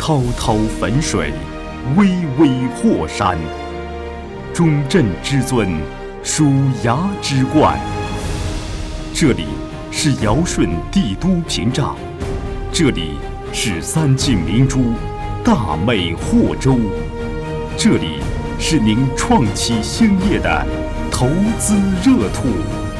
滔滔汾水，巍巍霍山。中镇之尊，属崖之冠。这里是尧舜帝都屏障，这里是三晋明珠大美霍州，这里是您创启兴业的投资热土。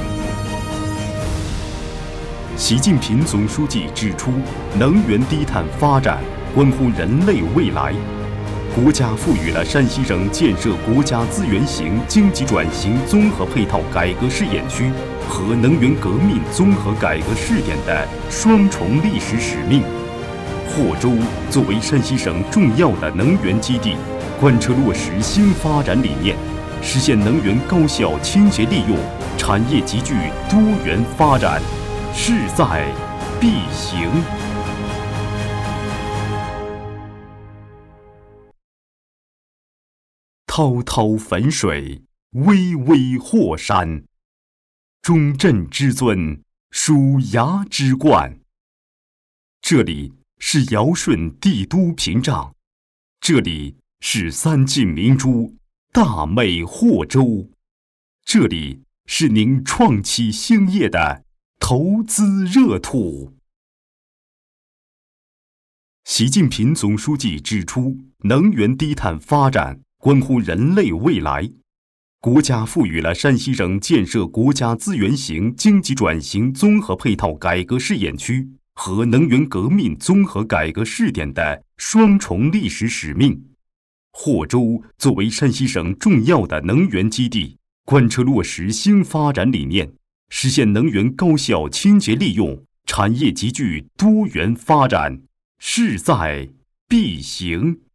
习近平总书记指出，能源低碳发展关乎人类未来。国家赋予了山西省建设国家资源型经济转型综合配套改革试验区和能源革命综合改革试点的双重历史使命。霍州作为山西省重要的能源基地，贯彻落实新发展理念，实现能源高效倾斜利用，产业集聚多元发展，势在必行。滔滔汾水，巍巍霍山。中镇之尊，属崖之冠。这里是尧舜帝都屏障，这里是三晋明珠大美霍州，这里是您创启兴业的投资热土。习近平总书记指出，能源低碳发展关乎人类未来。国家赋予了山西省建设国家资源型经济转型综合配套改革试验区和能源革命综合改革试点的双重历史使命。霍州作为山西省重要的能源基地，贯彻落实新发展理念，实现能源高效倾斜利用，产业集聚多元发展，势在必行。